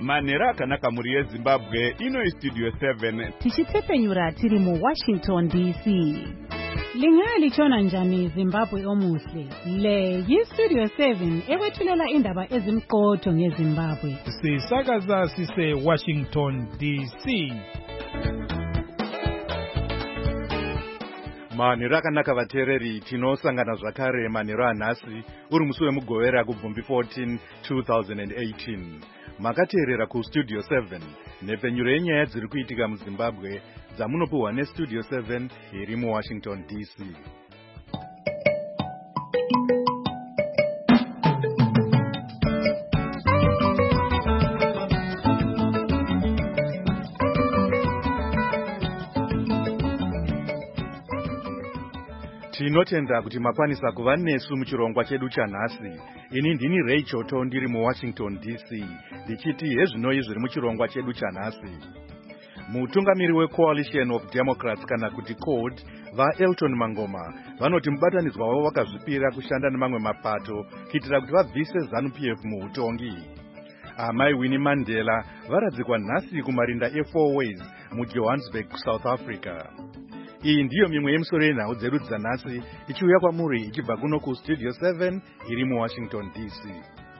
Manera akanaka muri yeZimbabwe ino Studio 7 tichitepfenyura tiri mu Washington DC. Lingali chona njani Zimbabwe omuhle. Le Studio 7 ewethulela indaba ezimqotho ngeZimbabwe. Sisakaza sise Washington DC. Manero akanaka vateereri, tinosangana zvakare manero anhasi uri musi wemugovera kubvumbi 14 2018. Makateerera kuStudio 7 nhepfenyuro yenyaya dziri kuitika muZimbabwe dzamunopuhwa neStudio 7 iri muWashington DC. Tinotenda kuti makwanisa kuva nesu muchirongwa chedu chanhasi. Ini ndini Ray Choto ndiri muWashington DC ndichiti hezvinoi zviri muchirongwa chedu chanhasi. Mutungamiri weCoalition of Democrats kana kuti CODE vaElton Mangoma vanoti mubatanidzwa wavo vakazvipira kushanda nemamwe mapato kuitira kuti vabvise ZANU-PF muutongi. Amai Winnie Mandela varadzikwa nhasi kumarinda e4 Ways muJohannesburg, South Africa. Iyi ndiyo mimwe yemisoro yenhau dzedu dzanhasi ichiuya kwamuri ichibva kuno kuStudio 7 iri muWashington DC.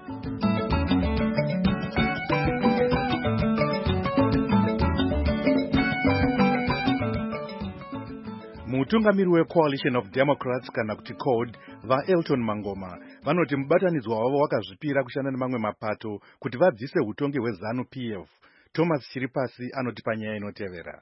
Mutungamiri weCoalition of Democrats kana kuti CODE vaElton Mangoma vanoti mubatanidzwa wavo wakazvipira kushanda nemamwe mapato kuti vabvise utongi hweZANU-PF. Thomas Chiripasi anoti panyaya inotevera.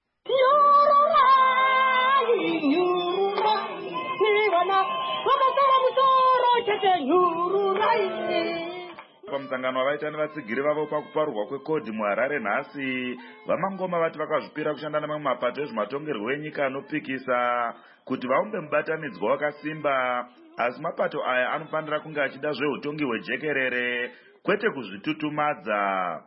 Pamusangano wavaita nevatsigiri vavo pakuparurwa kweCODE muHarare nhasi, vaMangoma vati vakazvipira kushanda nemamwe mapato ezvematongerwo enyika anopikisa kuti vaumbe mubatanidzwa wakasimba, asi mapato aya anofanira kunge achida zveutongi hwejekerere kwete kuzvitutumadza.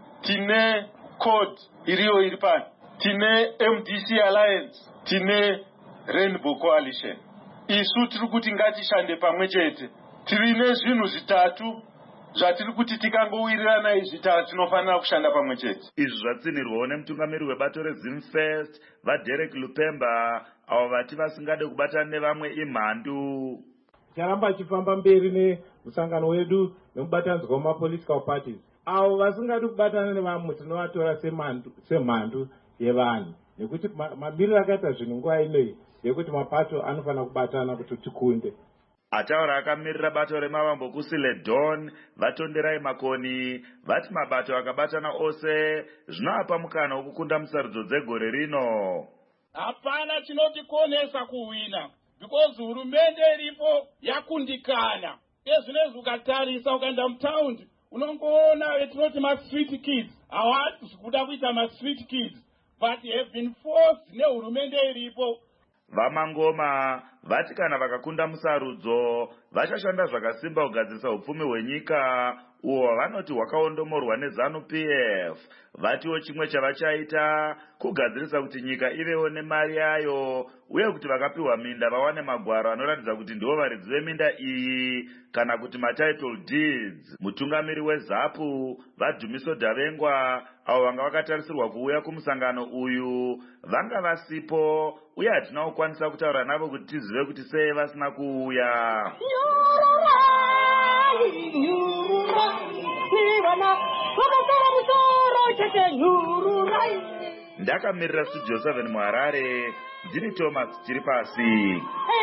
Tine CODE iriyo iri pano, tine MDC Alliance, tine Rainbow Coalition. Isu tiri kuti ngatishande pamwe chete. Tiri nezvinhu zvitatu zvatiri kuti tikangowirirana izvitatu tinofanira kushanda pamwe chete. Izvi zvatsinirwawo nemutungamiri webato reZimfest vaDerek Lupemba avo vati vasingade kubatana nevamwe imhandu. Charamba achifamba mberi nemusangano wedu nemubatanidzwa wemapolitical parties. Avo vasingade kubatana nevamwe tinovatora semhandu yevanhu. Nekuti mamiriro akaita zvinhu nguva inoyi yekuti mapato anofanira kubatana kuti tikunde. Ataura akamirira bato remavambo kusile Dawn vaTonderai Makoni vati mabato akabatana ose zvinoapa mukana wokukunda musarudzo dzegore rino. Hapana chinotikonesa kuwina because hurumende iripo yakundikana. Ezvinezvi ukatarisa ukaenda mutaundi unongoona vetinoti ma-street kids hawasi kuda kuita ma-street kids but have been forced nehurumende iripo. VaMangoma vati kana vakakunda musarudzo vachashanda zvakasimba kugadzirisa upfumi hwenyika uwo vanoti hwakaondomorwa neZANU-PF. Vatiwo chimwe chavachaita kugadzirisa kuti nyika ivewo nemari yayo uye kuti vakapiwa minda vawane magwaro anoratidza kuti ndivo varidzi veminda iyi kana kuti ma-title deeds. Mutungamiri weZAPU vaDhumiso Davengwa avo vanga vakatarisirwa kuuya kumusangano uyu vanga vasipo uye hatina kukwanisa kutaura navo kuti tizive kuti sei vasina kuuya. Ndakamirira Studio 7 muHarare, ndini Thomas Chiripasi.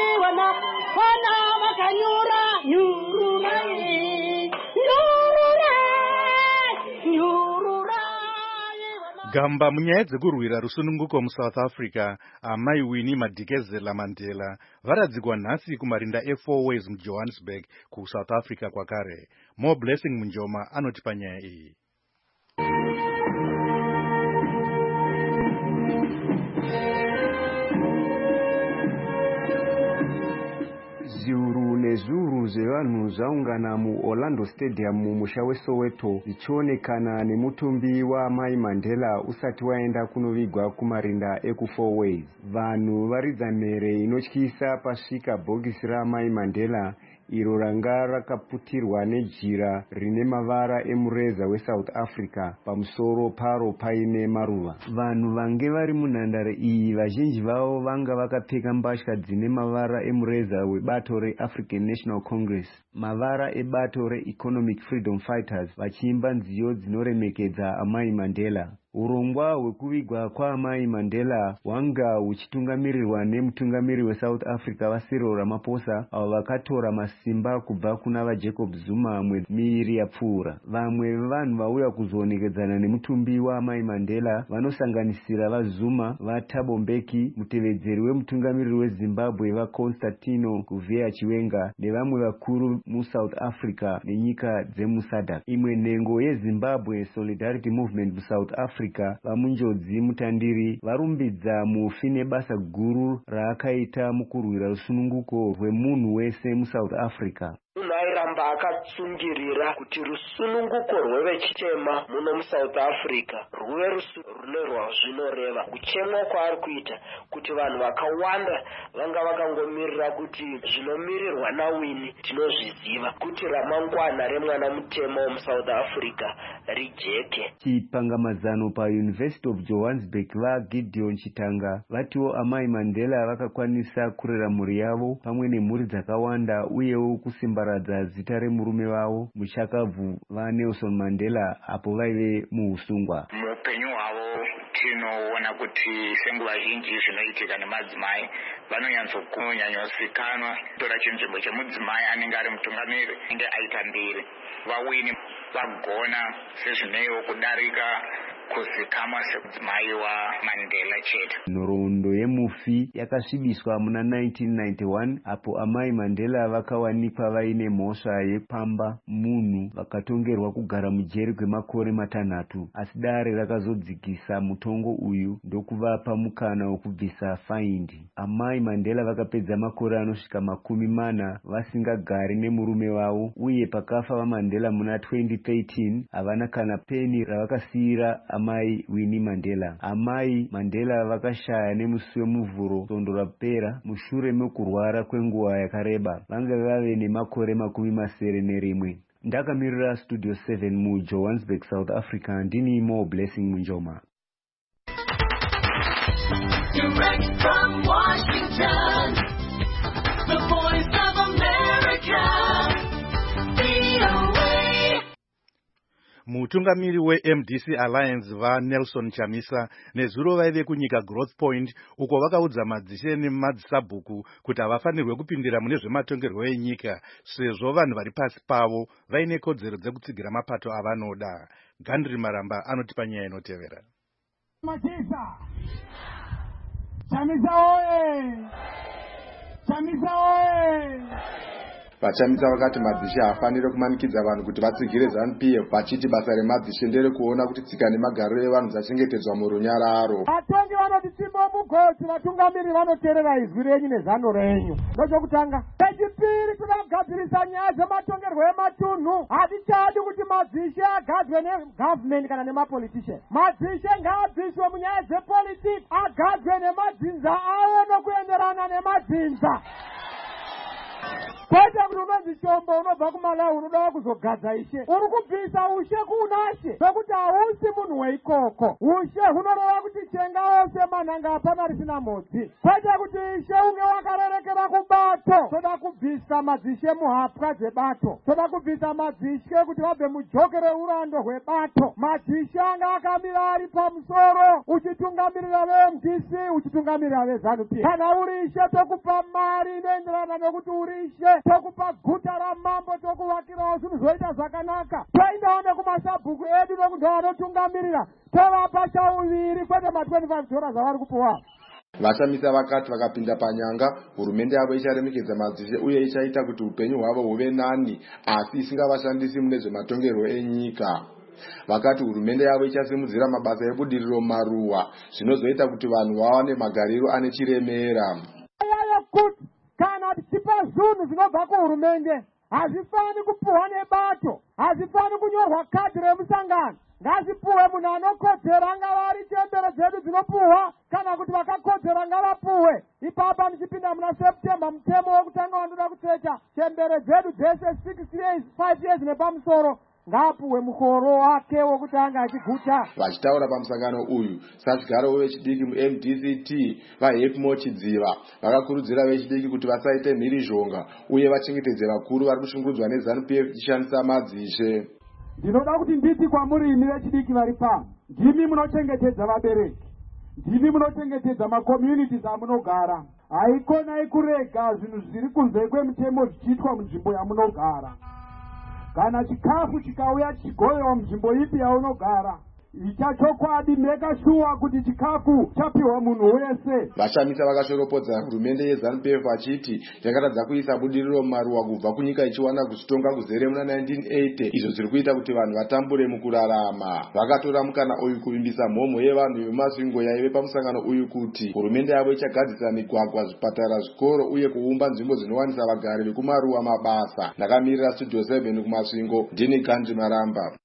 Gamba munyaya dzekurwira rusununguko muSouth Africa, amai Winnie Mandela varadzikwa nhasi kumarinda e4 Ways muJohannesburg kuSouth Africa kwakare. More Blessing Munjoma anoti panyaya iyi. Ziuru nezuru zvevanhu zvaungana muOrlando Stadium mumusha weSoweto zvichionekana nemutumbi waMai Mandela usati waenda kunovigwa kumarinda ekuFour Ways. Vanhu varidza mhere inotyisa pasvika bhokisi raMai Mandela iro ranga rakaputirwa nejira rine mavara emureza weSouth Africa pamusoro paro paine maruva. Vanhu vange vari munhandare iyi vazhinji vavo vanga vakapfeka mbatya dzine mavara emureza webato reAfrican National Congress, mavara ebato reEconomic Freedom Fighters, vachiimba nziyo dzinoremekedza Amai Mandela. Urongwa hwekuvigwa kwaMai Mandela hwanga huchitungamirirwa nemutungamiri weSouth Africa vaCyril Ramaphosa, avo vakatora masimba kubva kuna vaJacob Zuma mwedzi miiri yapfuura. Vamwe vevanhu vauya kuzoonekedzana nemutumbi waMai Mandela vanosanganisira vaZuma, vaThabo Mbeki, mutevedzeri wemutungamiriri weZimbabwe vaConstantino Gouvea Chiwenga nevamwe vakuru muSouth Africa nenyika dzemuSADC. Imwe nhengo yeZimbabwe Solidarity Movement muSouth Africa vamunjodzi mutandiri varumbidza mufi nebasa guru raakaita mukurwira rusununguko rwemunhu wese muSouth Africa. Munhu airamba akatsungirira kuti rusununguko rwevechitema muno muSouth Africa rwuve rune rwazvinoreva. Kuchemwa kwaari kuita kuti vanhu vakawanda vanga vakangomirira kuti zvinomirirwa naWinnie tinozviziva kuti ramangwana remwana mutema womuSouth Africa rijeke. Chipangamadzano paUniversity of Johannesburg vaGideon Chitanga vatiwo Amai Mandela vakakwanisa kurera mhuri yavo pamwe nemhuri dzakawanda uyewo kusimbaradza zita remurume wavo muchakabvu vaNelson Mandela apo vaive muusungwa. Muupenyu hwavo tinoona kuti senguva zhinji zvinoitika nemadzimai vanonyanyosikanwa tora chinzvimbo chemudzimai anenge ari mutungamiri inge aita mbiri. VaWinnie vagona sezvineiwo kudarika kuzikamwa semudzimai waMandela chete. Nhoroondo yemufi yakasvibiswa muna 1991 apo Amai Mandela vakawanikwa vaine mhosva yepamba munhu vakatongerwa kugara mujeri kwemakore 6, asi dare rakazodzikisa mutongo uyu ndokuvapa mukana wokubvisa faindi. Amai Mandela vakapedza makore anosvika 40 vasingagari nemurume wavo, uye pakafa vaMandela muna 2013 havana kana peni ravakasiyira Amai Winnie Mandela. Amai Mandela vakashaya nemusi wemuvhuro sondo rapera mushure mekurwara kwenguva yakareba. Vanga vave nemakore 71. Ndakamirira Studio 7 muJohannesburg, South Africa, ndini Mo Blessing Munjoma. Direct from Washington, the voice of America. Mutungamiri weMDC Alliance vaNelson Chamisa nezuro vaive kunyika Growth Point uko vakaudza madzishe nemadzisabhuku kuti havafanirwe kupindira mune zvematongerwo enyika sezvo vanhu vari pasi pavo vaine kodzero dzekutsigira mapato avanoda. Gandri Maramba anotipa nyaya inotevera. Chamisa oye! Chamisa oye! Vachamisa vakati madzishe haafanire kumanikidza vanhu kuti vatsigire ZANU-PF, vachiti basa remadzishe nderekuona kuti tsika nemagariro evanhu dzachengetedzwa murunyararo. Vatongi vanoti timbo mugotsi, vatungamiri vanoteerera izwi renyu nezano renyu. Ndochokutanga. Chechipiri, toda kugadzirisa nyaya dzematongerwo ematunhu. Hatichadi kuti madzishe agadzwe negovernment kana nemapolitician. Madzishe ngaabviswe munyaya dzepolitiki, agadzwe nemadzinza avo nokuenderana nemadzinza. Kwete kuti unonzi chombo unobva kuMalawi unoda kuzogadza ishe. Uri kubvisa ushe kuunashe nokuti hausi munhu weikoko. Ushe hunoreva kuti chenga ose manhanga hapana risina modzi. Kwete kuti ishe unge wakarerekera kubato. Toda kubvisa madzishe muhapwa dzebato. Toda kubvisa madzishe kuti vabve mujokere urando hwebato. Madzishe anga akamira ari pamusoro uchitungamirira veMDC, uchitungamirira veZANU-PF. Kana uri ishe tokupa mari inoenderana nokuti uri ishe. Tokupa guta ramambo tokuvakirawo zvinhu zvoita zvakanaka. Toendawo nekumasabhuku edu nokunhu anotungamirira. Tovapa chauviri kwete $25 zvavari kupuwa. Vachamisa vakati vakapinda panyanga, hurumende yavo icharemekedza madzishe uye ichaita kuti upenyu hwavo huve nani, asi isingavashandisi mune zvematongerwo enyika. Vakati hurumende yavo ichasimudzira mabasa ebudiriro maruwa, zvinozoita kuti vanhu vawane magariro ane chiremera. Kana tichipa zvinhu zvinobva kuhurumende hazifani kupuhwa nebato, hazifani kunyorwa kadhi remusangano. Ngazipuhwe munhu anokodzera, ngava ari chembere dzedu dzinopuhwa kana kuti vakakodzera ngavapuhwe. Ipapa muchipinda muna September, mutemo wekutanga wanoda kutseta chembere dzedu dzese 6 years 5 years nepamusoro ngapuhwe muhoro wake wokutanga achiguta. Vachitaura pamusangano uyu, sasigaro wechidiki muMDCT vaHepmo Chidziva vakakurudzira vechidiki kuti vasaite mhirizhonga uye vachengetedze vakuru vari kushungurudzwa neZANU-PF ichishandisa madzishe. Ndinoda kuti nditi kwamuri imi vechidiki vari pano, ndimi munochengetedza vabereki, ndimi munochengetedza makomyunities amunogara. Haikonai kurega zvinhu zviri kunze kwemutemo zvichiitwa munzvimbo yamunogara. Kana chikafu chikauya chigoyewa munzvimbo ipi yaunogara, ichachokwadi meka shuwa kuti chikafu chapiwa munhu wese. Vashamisa vakashoropodza hurumende yeZANU-PF vachiti yakatadza kuisa budiriro mumaruwa kubva kunyika ichiwana kuzitonga kuzere muna 1980, izvo zviri kuita kuti vanhu vatambure mukurarama. Vakatora mukana uyu kuvimbisa mhomho yevanhu vemumasvingo yaive pamusangano uyu kuti hurumende yavo ichagadzisa migwagwa, zvipatara, zvikoro uye kuumba nzvimbo dzinowanisa vagari vekumaruwa mabasa. Ndakamirira Studio 7 kumasvingo, ndini Gandhi Maramba.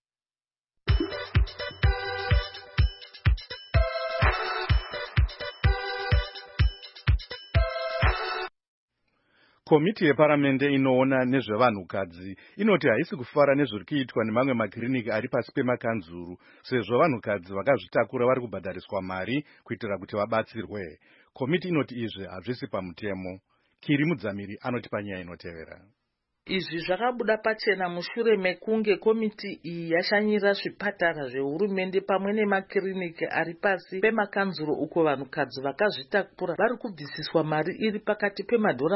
Komiti yeparamende inoona nezvevanhukadzi inoti haisi kufara nezviri kuitwa nemamwe makiriniki ari pasi pemakanzuru, sezvo vanhukadzi vakazvitakura vari kubhadhariswa mari kuitira kuti vabatsirwe. Komiti inoti izvi hazvisi pamutemo. Kiri Mudzamiri anoti panyaya inotevera. Izvi zvakabuda pachena mushure mekunge komiti iyi yashanyira zvipatara zvehurumende pamwe nemakiriniki ari pasi pemakanzuro uko vanhukadzi vakazvitakura vari kubvisiswa mari iri pakati pemadhora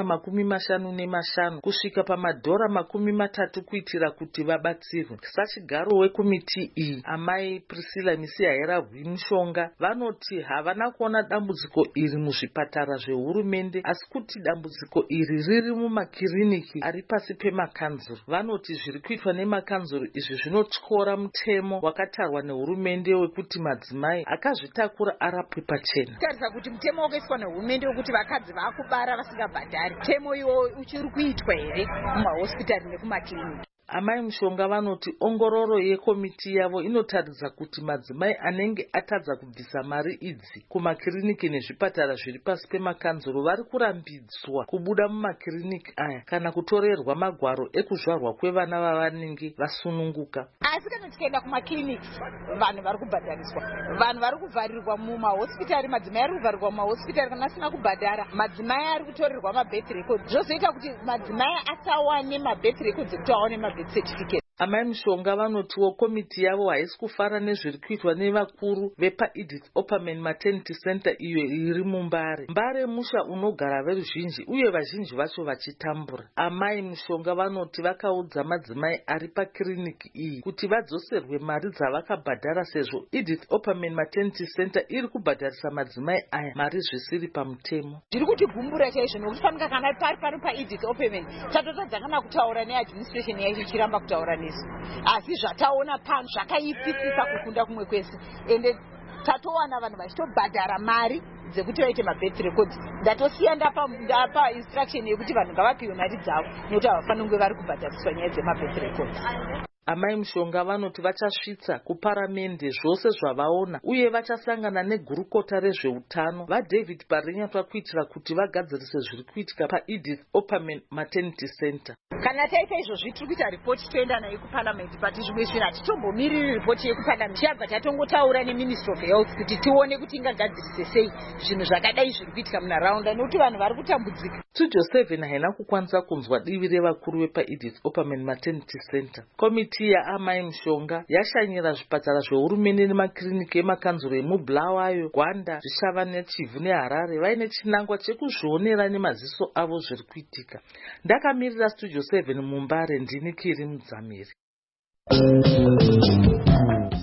$50 kusvika pamadhora $30 kuitira kuti vabatsirwe. Sachigaro wekomiti iyi, amai Priscilla Misihaira Mushonga, vanoti havana kuona dambudziko iri muzvipatara zvehurumende asi kuti dambudziko iri riri mumakiriniki ari pasi pemakanzuro. Vanoti zviri kuitwa nemakanzuro izvi zvinotyora mutemo wakatarwa nehurumende wekuti madzimai akazvitakura arapwe pachena. Tarisa kuti mutemo wakaiswa nehurumende wekuti vakadzi vakubara vasingabhadhari, mutemo iwo uchiri kuitwa here mumahospitari nekumakiriniki? Amai Mushonga vanoti ongororo yekomiti yavo inotaridza kuti madzimai anenge atadza kubvisa mari idzi kumakiriniki nezvipatara zviri pasi pemakanzuro vari kurambidzwa kubuda mumakiriniki aya kana kutorerwa magwaro ekuzvarwa kwevana vavanenge vasununguka. Asi kana tikaenda kumakiriniki, vanhu vari kubhadhariswa, vanhu vari kuvharirwa mumahospitari, madzimai ari kuvharirwa mumahospitari kana asina kubhadhara, madzimai ari kutorerwa mabirth records, zvozoita kuti madzimai asawane mabirth records ekuti awane mabirth certificate. Amai Mushonga vanotiwo komiti yavo haisi kufara nezviri kuitwa nevakuru vepaEdith Opperman Maternity Center iyo iri muMbare. Mbare musha unogara veruzhinji uye vazhinji vacho vachitambura. Amai Mushonga vanoti vakaudza madzimai ari pakiriniki iyi kuti vadzoserwe mari dzavakabhadhara sezvo Edith Opperman Maternity Center iri kubhadharisa madzimai aya mari zvisiri pamutemo. Ndiri kuti gumbura chaizvo nokuti fanika kana pari pano paEdith Opperman tatotadza kana kutaura neadministration yacho ichiramba kutaura nesu. Asi zvataona pano zvakaipisisa kukunda kumwe kwese, ende tatowana vanhu vachitobhadhara mari dzekuti vaite mabirth records. Ndatosiya ndapa instruction yekuti vanhu ngavapiwe mari dzavo nekuti havafaniri kunge vari kubhadhariswa nyaya dzemabirth records. Amai Mushonga vanoti vachasvitsa kuparamende zvose zvavaona uye vachasangana negurukota rezveutano vaDavid Parinyatwa kuitira kuti vagadzirise zviri kuitika paEdith Opperman Maternity Center. Kana taita izvozvi tiri kuita ripoti toenda nayo kuparliament, but zvimwe zvinhu hatitombomiriri ripoti yekuparliament, chabva tatongotaura neMinister of Health kuti tione kuti ingagadzirise sei zvinhu zvakadai zviri kuitika munharaunda nekuti vanhu vari kutambudzika. Studio 7 haina kukwanisa kunzwa divi revakuru vepaEdith Opperman Maternity Center. Komiti yaamai Mushonga yashanyira zvipatara zvehurumende nemakiriniki emakanzuro emuBulawayo, Gwanda, Zvishava neChivhu neHarare vaine chinangwa chekuzvionera nemaziso avo zviri kuitika. Ndakamirira Studio 7 muMbare, ndini Kiri Mudzamiri.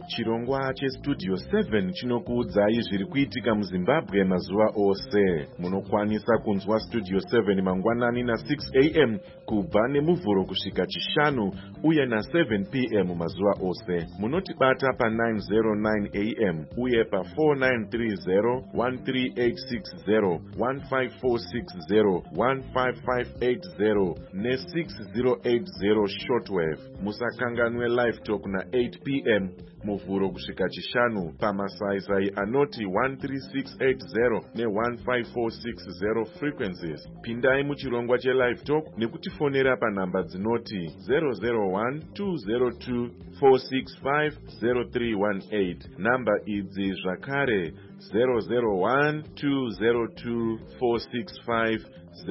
Chirongwa cheStudio 7 chinokuudzai zviri kuitika muZimbabwe mazuva ose. Munokwanisa kunzwa Studio 7 mangwanani na6 am kubva nemuvhuro kusvika chishanu uye na7 pm mazuva ose. Munotibata pa909 am uye pa4930 13860 15460 15580 ne6080 shortwave. Musakanganwe live talk na8 pm muvhuro kusvika chishanu pamasaisai anoti 13680 ne15460 frequencies. Pindai muchirongwa chelive talk nekutifonera panhamba dzinoti 001 202 465 0318. Namba idzi zvakare 001 202 465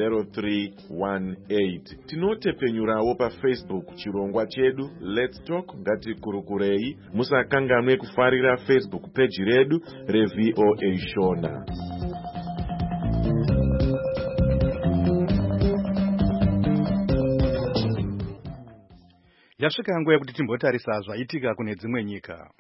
0318. Tinotepenyurawo paFacebook chirongwa chedu Let's Talk Ngatikurukurei. Musakanganwe kufarira Facebook page redu reVOA Shona. Yasvika nguva yekuti timbotarisa zvaitika kune dzimwe nyika.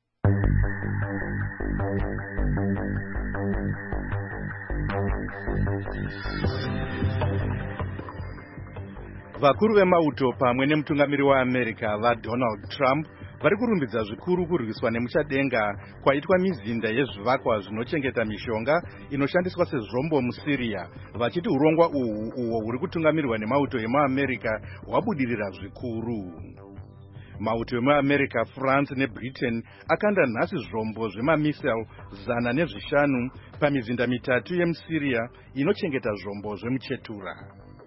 Vakuru vemauto pamwe nemutungamiri waAmerica vaDonald Trump vari kurumbidza zvikuru kurwiswa nemuchadenga kwaitwa mizinda yezvivakwa zvinochengeta mishonga inoshandiswa sezvombo muSyria, vachiti urongwa uho huri kutungamirwa nemauto emuAmerica hwabudirira zvikuru. Mauto emuAmerica, France neBritain akanda nhasi zvombo zvemamisile 105 pamizinda mitatu yemuSyria inochengeta zvombo zvemuchetura.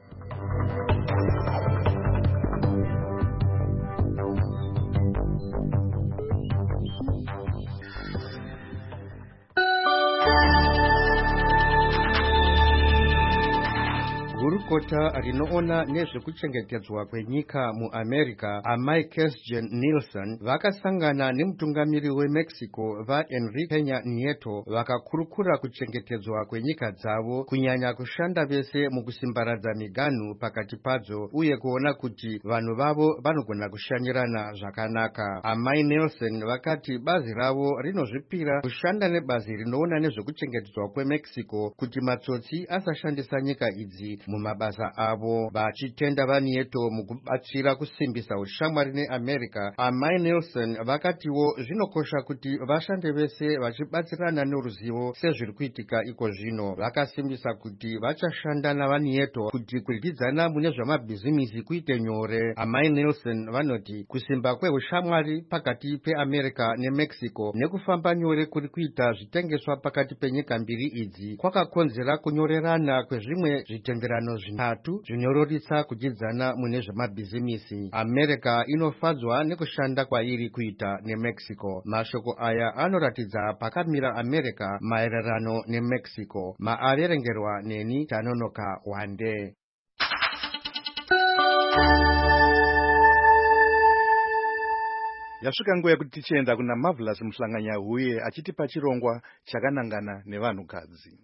Gurukota rinoona nezvekuchengetedzwa kwenyika muAmerica Amai Kesjen Nielsen vakasangana nemutungamiri weMexico vaEnrique Peña Nieto vakakurukura kuchengetedzwa kwenyika dzavo, kunyanya kushanda vese mukusimbaradza miganhu pakati padzo uye kuona kuti vanhu vavo vanogona kushanyirana zvakanaka. Amai Nielsen vakati bazi ravo rinozvipira kushanda nebazi rinoona nezvekuchengetedzwa kweMexico kuti matsotsi asashandisa nyika idzi mumabasa avo. Vachitenda vaNieto mukubatsira kusimbisa ushamwari neAmerica, Amai Nielsen vakatiwo zvinokosha kuti vashande vese vachibatsirana neruzivo sezviri kuitika iko zvino. Vakasimbisa kuti vachashanda navaNieto kuti kuryidzana mune zvamabhizimisi kuite nyore. Amai Nielsen vanoti kusimba kweushamwari pakati peAmerica neMexico nekufamba nyore kuri kuita zvitengeswa pakati penyika mbiri idzi kwakakonzera kunyorerana kwezvimwe zvitenderano zvitatu zvinyorodisa kudyidzana mune zvamabhizimisi. America inofadzwa nekushanda kwairi kuita neMexico. Mashoko aya anoratidza pakamira America maererano neMexico. Maaverengerwa neni Tanonoka Wande. Yasvika nguva yekuti tichienda kuna Marvelous Muhlanganyahuye achitipa chirongwa chakanangana nevanhukadzi.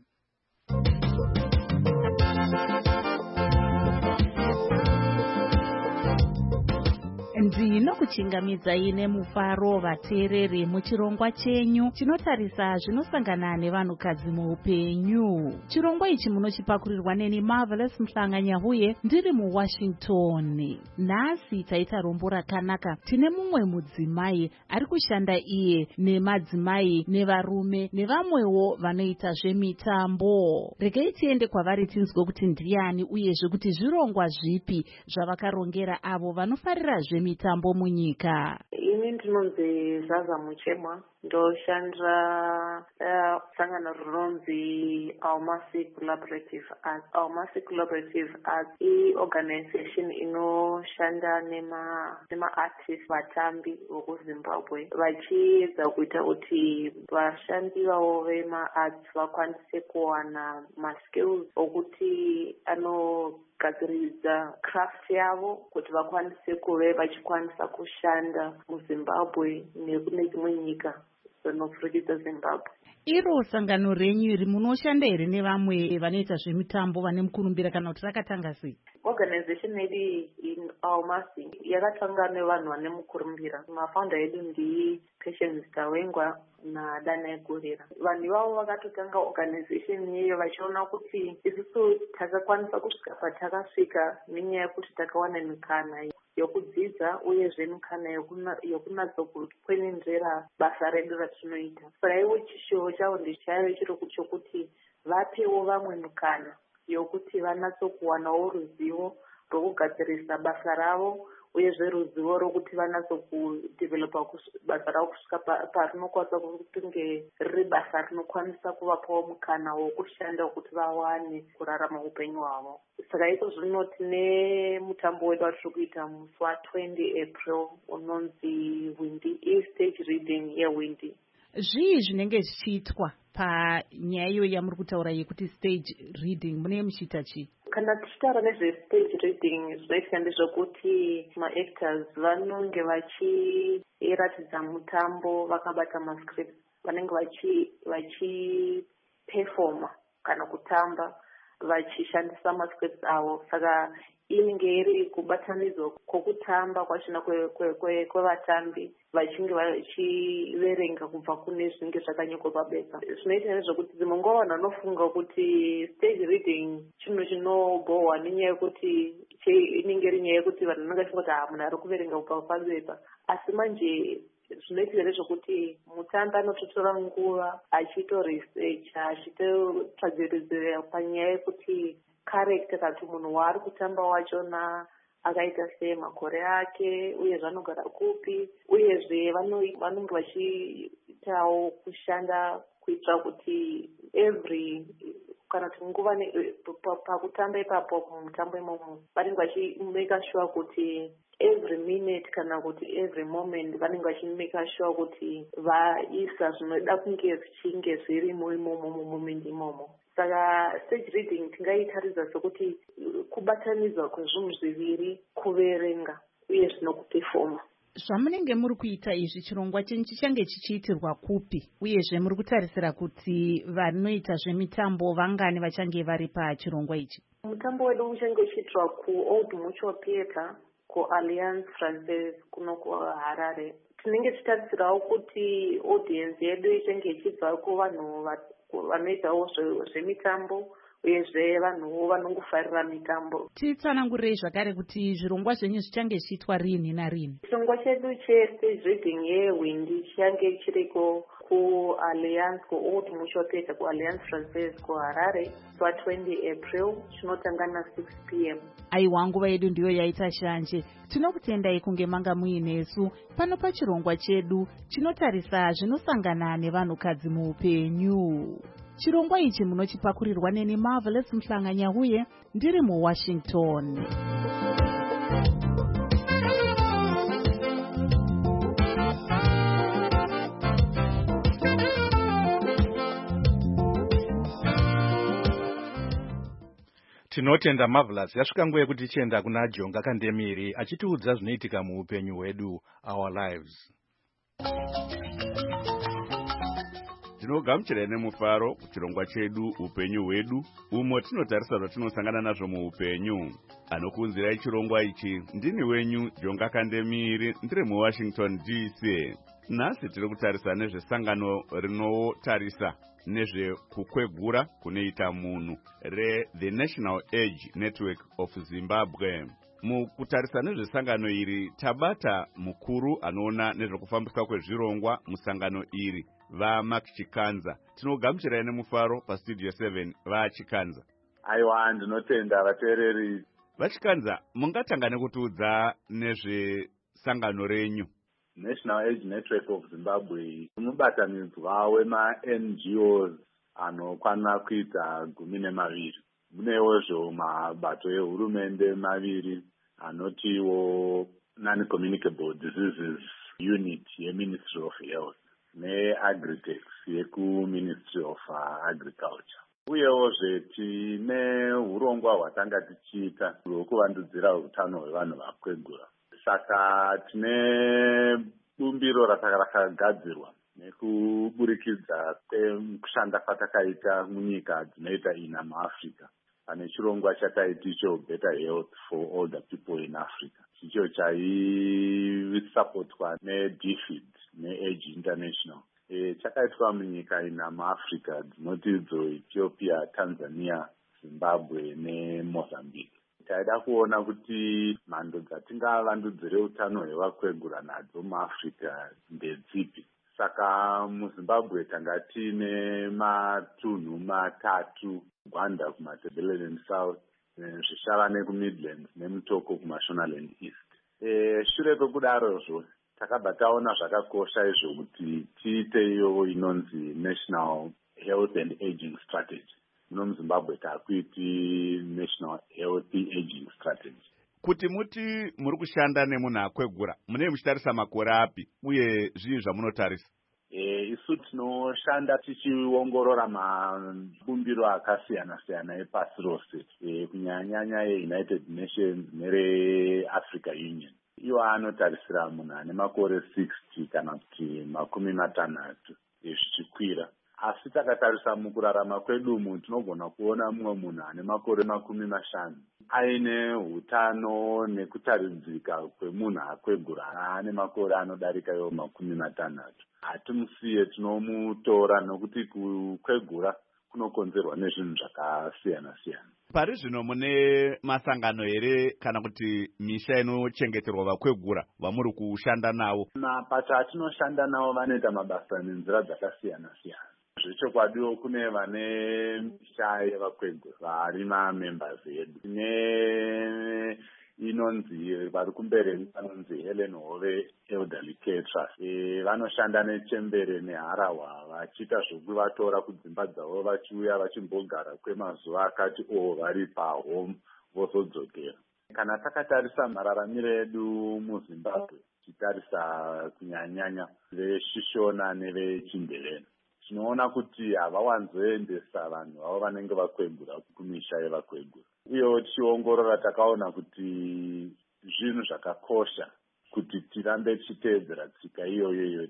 Ndinokuchingamidzai nemufaro vateereri muchirongwa chenyu chinotarisa zvinosangana nevanhukadzi muupenyu. Chirongwa ichi munochipakurirwa neni Marvelous Muhlanganyahuye ndiri muWashington. Nhasi taita rombo rakanaka. Tine mumwe mudzimai ari kushanda iye nemadzimai nevarume nevamwewo vanoita zvemitambo. Regai tiende kwavari tinzwe kuti ndiani uyezve kuti zvirongwa zvipi zvavakarongera avo vanofarira zvemitambo munyika. Ini ndinonzi Zaza Muchemwa, ndoshandira sangano rinonzi Almasi Collaborative Arts. Almasi Collaborative Arts iorganization inoshanda nema-artists vatambi vokuZimbabwe vachiedza kuita kuti vashandi vavo vema-arts vakwanise kuwana ma-skills okuti gadziridza craft yavo kuti vakwanise kuve vachikwanisa kushanda muZimbabwe nekune dzimwe nyika dzinofurikidza Zimbabwe. iro sangano renyu iri munoshanda here nevamwe vanoita zvemitambo vane mukurumbira kana kuti rakatanga sei? Organization yedu aumasi yakatanga nevanhu vane mukurumbira. Mafounder edu ndi Patience Tawengwa naDana Egorera. Vanhu ivavo vakatotanga organization iyoyo vachiona kuti isusu takakwanisa kusvika patakasvika nenyaya yekuti takawana mikana yokudzidza uyezve mikana yokunatsokukwenenzvera basa redu ratinoita. Saka ivo chishowo chavo ndichaive chiro chokuti vapewo vamwe mikana yokuti vanatsokuwanawo ruzivo rwokugadzirisa basa ravo uyezve ruzivo rokuti vanatsokudevelopa basa ravo kusvika parinokwanisa kunge riri basa rinokwanisa kuvapawo mukana wokushanda wokuti vawane kurarama upenyu hwavo. Saka iko zvino tine mutambo wedu watiri kuita musi wa20 April unonzi Windy, stage reading yeWindy. Zvii zvinenge zvichiitwa panyaya iyo yamuri kutaura yekuti stage reading mune muchiita chii? Kana tichitaura nezvestage reading zvinoitika ndezvokuti maactors vanonge vachiratidza mutambo vakabata mascripts, vanenge vachiperforma kana kutamba vachishandisa mascripts avo. Saka inenge iri kubatanidzwa kwokutamba kwachona kwevatambi vachinge vachiverenga kubva kune zvinenge zvakanyekwa pabepa. Zvinoita nezvokuti dzimwe nguva vanhu vanofunga kuti stage reading chinhu chinobhohwa nenyaya yekuti inenge iri nyaya yekuti vanhu vanenge vachifunga kuti munhu ari kuverenga kubva pabepa, asi manje zvinoitika nezvokuti mutambi anototora nguva achitoresearcha achitotsvagiridzira panyaya yekuti character kuti munhu waari kutamba wachona akaita sei, makore ake, uyezve anogara kupi, uyezve vanenge vachiitawo kushanda kuitira kuti every kana kuti nguva pakutamba ipapo mumutambo imomo vanenge vachimeka sure kuti every minute kana kuti every moment vanenge vachimeka sure kuti vaisa zvinoda kunge zvichinge zvirimo imomo mumumendi imomo. Saka stage reading tingaitaridza sokuti kubatanidzwa kwezvinhu zviviri, kuverenga uyezve nokupefoma. Zvamunenge muri kuita izvi chirongwa chenyu chichange chichiitirwa kupi, uyezve muri kutarisira kuti vanoita zvemitambo vangani vachange vari pachirongwa ichi? Mutambo wedu uchange uchiitirwa kuOld Mutual Theatre kuAlliance Française kuno kuHarare. Tinenge tichitarisirawo kuti audience yedu ichange ichibva kuvanhu vanoitawo zvemitambo uyezve vanhuwo vanongofarira mitambo. Titsanangurei zvakare kuti zvirongwa zvenyu zvichange zvichiitwa rini narini? Chirongwa chedu chestage reading yeWindy chichange chiriko kuAlliance kuOld Mutual Theatre kuAlliance Française kuHarare pa20 April chinotanga na6 p.m. Aiwa, nguva yedu ndiyo yaita shanje. Tinokutendai kunge manga muinesu pano pachirongwa chedu chinotarisa zvinosangana nevanhukadzi muupenyu. Chirongwa ichi munochipakurirwa neni Marvelous Mhlanga-Nyahuye ndiri muWashington. Tinotenda Marvelous. Yasvika nguva yekuti tichienda kuna Jonga Kandemiri achitiudza zvinoitika muupenyu hwedu, our lives. Tinogamuchirai nemufaro kuchirongwa chedu upenyu hwedu, umo tinotarisa zvatinosangana nazvo muupenyu. Anokuunzirai chirongwa ichi ndini wenyu Jonga Kandemiri ndiri muWashington DC. Nhasi tiri kutarisa nezvesangano rinotarisa nezvekukwegura kunoita munhu reThe National Age Network of Zimbabwe. Mukutarisa nezvesangano iri tabata mukuru anoona nezvekufambiswa kwezvirongwa musangano iri, vaMark Chikanza. Tinogamuchirai nemufaro pastudio 7 vaChikanza. Aiwa, ndinotenda vateereri. VaChikanza, mungatanga nekutiudza nezvesangano renyu? National Age Network of Zimbabwe mubatanidzwa wema-NGOs anokwana kuita 12. Munewozvo mabato ehurumende maviri anotiwo Non-Communicable Diseases Unit yeMinistry of Health neAgritex yekuMinistry of Agriculture. Uyewozve tine urongwa hwatanga tichiita hwekuvandudzira utano hwevanhu vakwegura. Saka tine bumbiro rakagadzirwa nekuburikidza kwekushanda kwatakaita munyika dzinoita ina muAfrica. Pane chirongwa chataiti icho Better Health for Older People in Africa. Icho chaisapotwa neDFID neAge International. Chakaitwa munyika ina muAfrica dzinoti idzo Ethiopia, Tanzania, Zimbabwe neMozambique. Taida kuona kuti mhando dzatingavandudzire utano hwevakwegura nadzo muAfrica ndedzipi. Saka muZimbabwe tanga tiine matunhu 3, Gwanda kumatabeleland South, Zvishava kuMidlands neMutoko kumaShonaland East. Shure kwekudarozvo takabva taona zvakakosha izvo kuti tiite iyo inonzi National Health and Aging Strategy. Muno muZimbabwe taakuiti National Healthy Aging Strategy. Kuti muti muri kushanda nemunhu akwegura, munenge muchitarisa makore api uye zvii zvamunotarisa? Isu tinoshanda tichiongorora mabumbiro akasiyana-siyana epasi rose, kunyanya yeUnited Nations nereAfrica Union. Iwo anotarisira munhu ane makore 60 kana kuti 60 zvichikwira. Asi takatarisa mukurarama kwedu tinogona kuona mumwe munhu ane makore 50 aine hutano nekutaridzika kwemunhu akwegura ane makore anodarika iwo 60. Hatimusiye, tinomutora nokuti kukwegura kunokonzerwa nezvinhu zvakasiyana-siyana. Pari zvino mune masangano here kana kuti misha inochengeterwa vakwegura vamuri kushanda navo? Mapato atinoshanda navo vanoita mabasa nenzira dzakasiyana-siyana. Zvechokwadiwo kune vane misha yevakwegura vari mamembers edu. Tine inonzi vari kumberi vanonzi Helen Hove Elderly Care Trust. Vanoshanda nechembere neharahwa vachiita zvokuvatora kudzimba dzavo vachiuya vachimbogara kwemazuva akati vari pahome vozodzokera. Kana takatarisa mararamiro edu muZimbabwe, tichitarisa kunyanya veShishona neveChindevere, tinoona kuti havawanzoendesa vanhu vavo vanenge vakwegura kumisha yevakwegura. Uyewo tichiongorora takaona kuti zvinhu zvakakosha kuti tirambe tichiteedzera tsika iyoyo,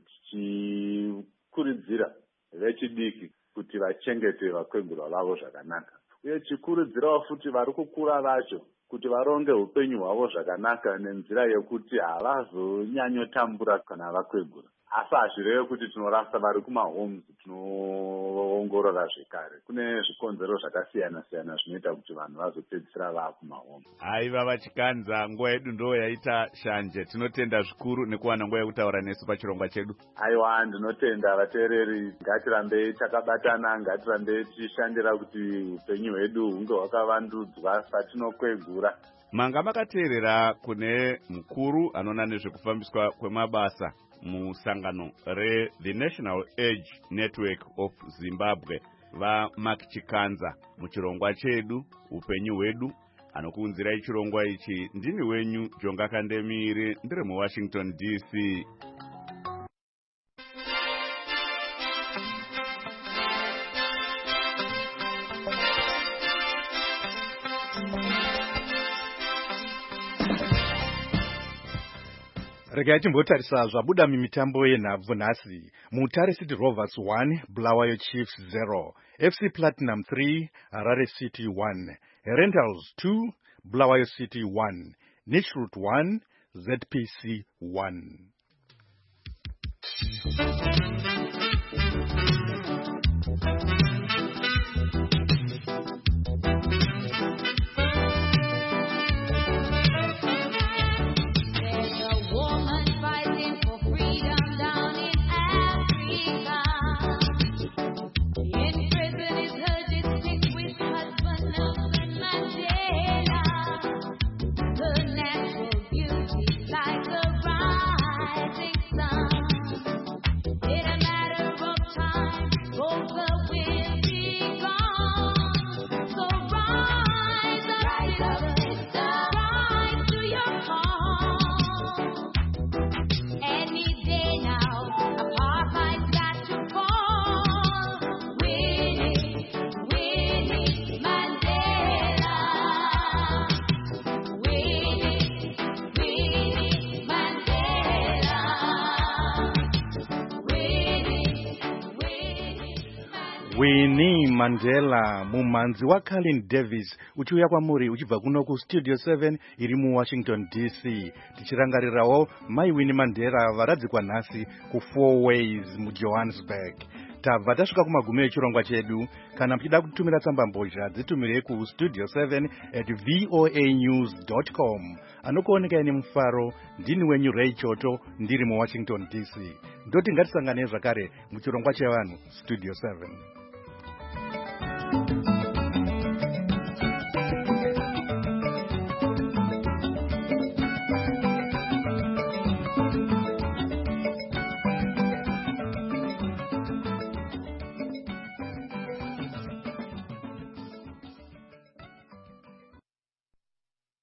tichikurudzira vechidiki kuti vachengete vakwegura vavo zvakanaka, uye tichikurudzirawo futi vari kukura vacho kuti varonge upenyu hwavo zvakanaka nenzira yekuti havazonyanyotambura kana vakwegura. Asi hazvireve kuti tinorasa vari kumahomes, tinoongorora zvekare. Kune zvikonzero zvakasiyana-siyana zvinoita kuti vanhu vazopedzisira vaakumahomes. Haiva vachikanza, nguva yedu ndo yaita shanje. Tinotenda zvikuru nekuwana nguva yekutaura nesu pachirongwa chedu. Aiwa, ndinotenda vateereri. Ngatirambe takabatana, ngatirambe tichishandira kuti upenyu hwedu hunge hwakavandudzwa patinokwegura. Manga makateerera kune mukuru anoona nezvekufambiswa kwemabasa musangano re-The National Age Network of Zimbabwe, vaMark Chikanza, muchirongwa chedu upenyu hwedu. Anokuunzirai chirongwa ichi ndini wenyu Jonga Kandemire, ndiri muWashington DC. Regai timbotarisa zvabuda mimitambo yenhabvu nhasi. Mutare City Rovers 1, Bulawayo Chiefs 0, FC Platinum 3, Harare City 1, Rentals 2, Bulawayo City 1, Nishroot 1, ZPC 1. Like a rising sun. Winnie Mandela, mumanzi wa Colin Davis, uchiuya kwamuri uchibva kuno ku Studio 7 iri mu Washington DC. Tichirangarirawo mai Winnie Mandela varadzikwa nhasi ku Four Ways mu Johannesburg. Tabva tasvika kumagumo echirongwa chedu. Kana mchida kutumira tsamba mbozha dzitumire ku studio7@voanews.com. Anokuoneka ine mufaro, ndini wenyu Ray Choto, ndiri mu Washington DC. Ndoti ngatisangane zvakare muchirongwa chevanhu Studio 7.